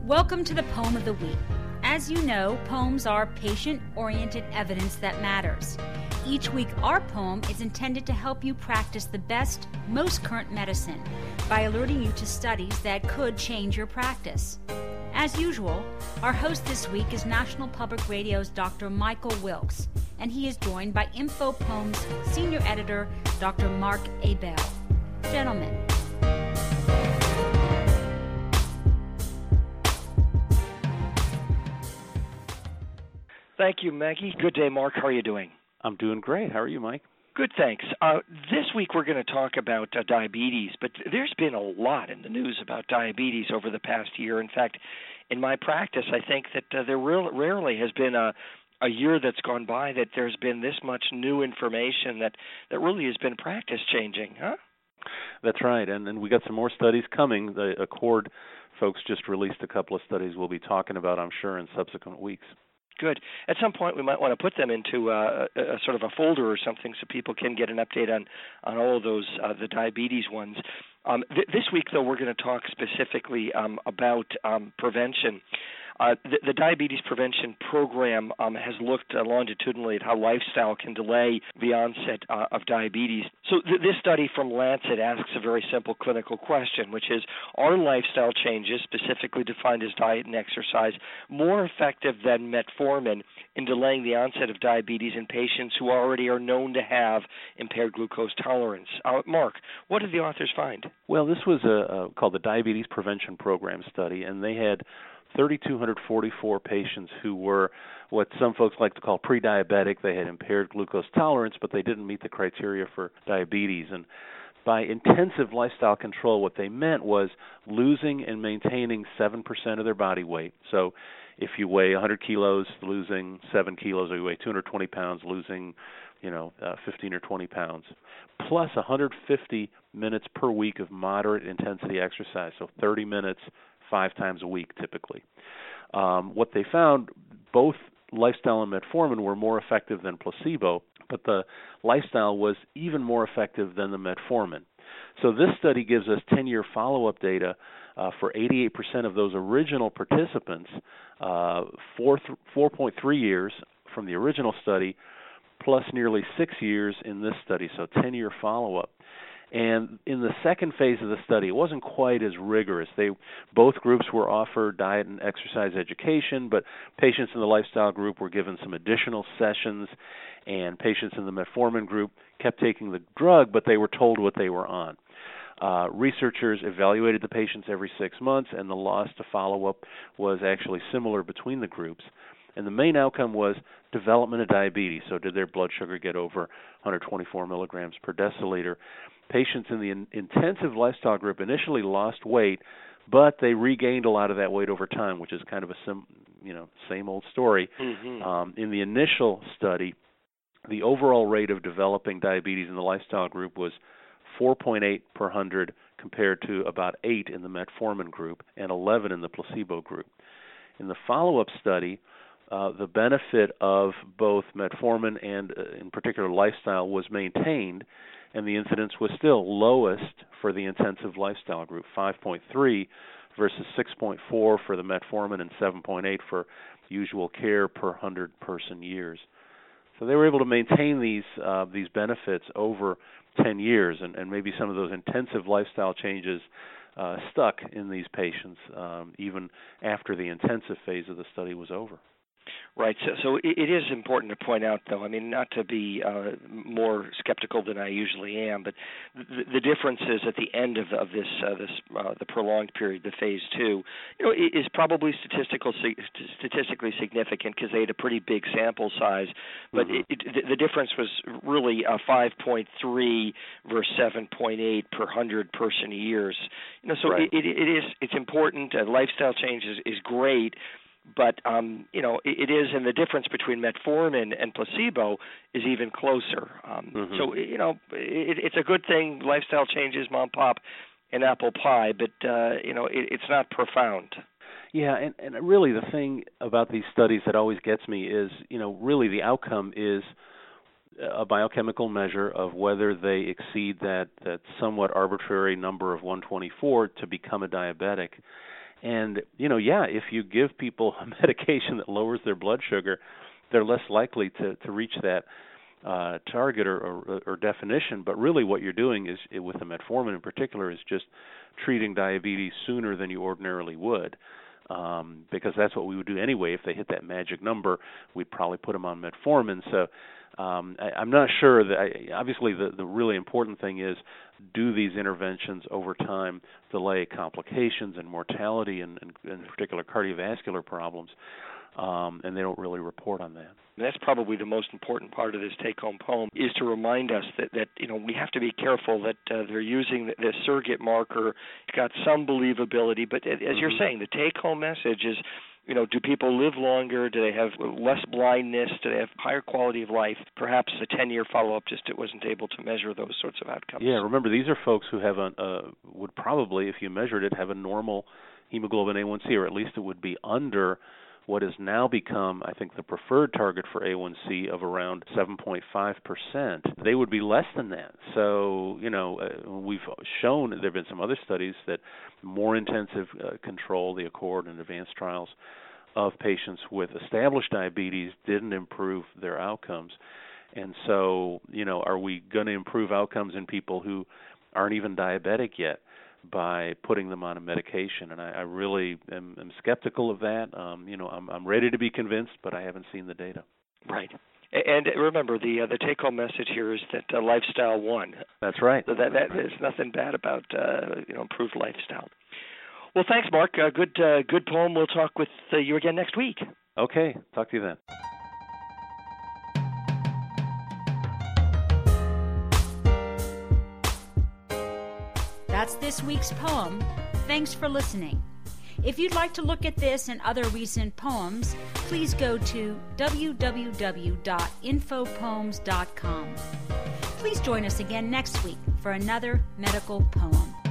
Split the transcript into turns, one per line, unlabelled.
Welcome to the Poem of the Week. As you know, poems are patient-oriented evidence that matters. Each week, our poem is intended to help you practice the best, most current medicine by alerting you to studies that could change your practice. As usual, our host this week is National Public Radio's Dr. Michael Wilkes, and he is joined by Info Poems Senior Editor, Dr. Mark Abell. Gentlemen.
Thank you, Maggie. Good day, Mark. How are you doing?
I'm doing great. How are you, Mike?
Good, thanks. This week we're going to talk about diabetes, but there's been a lot in the news about diabetes over the past year. In fact, in my practice, I think that there rarely has been a year that's gone by that there's been this much new information that really has been practice-changing, huh?
That's right, and we got some more studies coming. The Accord folks just released a couple of studies we'll be talking about, I'm sure, in subsequent weeks.
Good. At some point, we might want to put them into a sort of a folder or something so people can get an update on all of those, the diabetes ones. This week, though, we're going to talk specifically about prevention. The Diabetes Prevention Program has looked longitudinally at how lifestyle can delay the onset of diabetes. So this study from Lancet asks a very simple clinical question, which is, are lifestyle changes, specifically defined as diet and exercise, more effective than metformin in delaying the onset of diabetes in patients who already are known to have impaired glucose tolerance? Mark, what did the authors find?
Well, this was called the Diabetes Prevention Program study, and they had 3,244 patients who were what some folks like to call pre-diabetic. They had impaired glucose tolerance, but they didn't meet the criteria for diabetes. And by intensive lifestyle control, what they meant was losing and maintaining 7% of their body weight. So if you weigh 100 kilos, losing 7 kilos, or you weigh 220 pounds, losing 15 or 20 pounds, plus 150 minutes per week of moderate intensity exercise, so 30 minutes 5 times a week typically. What they found, both lifestyle and metformin were more effective than placebo, but the lifestyle was even more effective than the metformin. So this study gives us 10-year follow-up data for 88% of those original participants, 4.3 years from the original study, plus nearly 6 years in this study, so 10-year follow-up. And in the second phase of the study, it wasn't quite as rigorous. Both groups were offered diet and exercise education, but patients in the lifestyle group were given some additional sessions, and patients in the metformin group kept taking the drug, but they were told what they were on. Researchers evaluated the patients every 6 months, and the loss to follow-up was actually similar between the groups. And the main outcome was development of diabetes. So did their blood sugar get over 124 milligrams per deciliter? Patients in the intensive lifestyle group initially lost weight, but they regained a lot of that weight over time, which is kind of a same old story. Mm-hmm. In the initial study, the overall rate of developing diabetes in the lifestyle group was 4.8 per 100 compared to about 8 in the metformin group and 11 in the placebo group. In the follow-up study, the benefit of both metformin and, in particular, lifestyle was maintained, and the incidence was still lowest for the intensive lifestyle group, 5.3 versus 6.4 for the metformin and 7.8 for usual care per 100-person years. So they were able to maintain these benefits over 10 years, and maybe some of those intensive lifestyle changes stuck in these patients even after the intensive phase of the study was over.
Right. So it is important to point out, though, I mean, not to be more skeptical than I usually am, but the differences at the end of this the prolonged period, the phase 2, is probably statistically significant because they had a pretty big sample size. But mm-hmm. The difference was really 5.3 versus 7.8 per 100 person years. So right. It's important. Lifestyle change is great. But, it is, and the difference between metformin and placebo is even closer. Mm-hmm. So, it's a good thing, lifestyle changes, mom, pop, and apple pie, but, it's not profound.
Yeah, and really the thing about these studies that always gets me is, really the outcome is a biochemical measure of whether they exceed that somewhat arbitrary number of 124 to become a diabetic. And, if you give people a medication that lowers their blood sugar, they're less likely to reach that target or definition. But really what you're doing is, with the metformin in particular, is just treating diabetes sooner than you ordinarily would. Because that's what we would do anyway. If they hit that magic number, we'd probably put them on metformin. So I'm not sure that. Obviously, the really important thing is, do these interventions over time delay complications and mortality and in particular cardiovascular problems? And they don't really report on that.
That's probably the most important part of this take-home poem, is to remind us that we have to be careful that they're using the surrogate marker. It's got some believability, but as you're saying, the take-home message is, do people live longer? Do they have less blindness? Do they have higher quality of life? Perhaps a 10-year follow-up it wasn't able to measure those sorts of outcomes.
Yeah, remember, these are folks who have would probably, if you measured it, have a normal hemoglobin A1C, or at least it would be under what has now become, I think, the preferred target for A1C of around 7.5%. They would be less than that. So, we've shown, there have been some other studies that more intensive control, the ACCORD and ADVANCE trials of patients with established diabetes didn't improve their outcomes. And so, are we going to improve outcomes in people who aren't even diabetic yet by putting them on a medication? And I really am skeptical of that. I'm ready to be convinced, but I haven't seen the data.
Right. And remember, the take-home message here is that lifestyle won.
That's right.
So that there's nothing bad about improved lifestyle. Well, thanks, Mark. Good poem. We'll talk with you again next week.
Okay. Talk to you then.
That's this week's poem. Thanks for listening. If you'd like to look at this and other recent poems, please go to www.infopoems.com. Please join us again next week for another medical poem.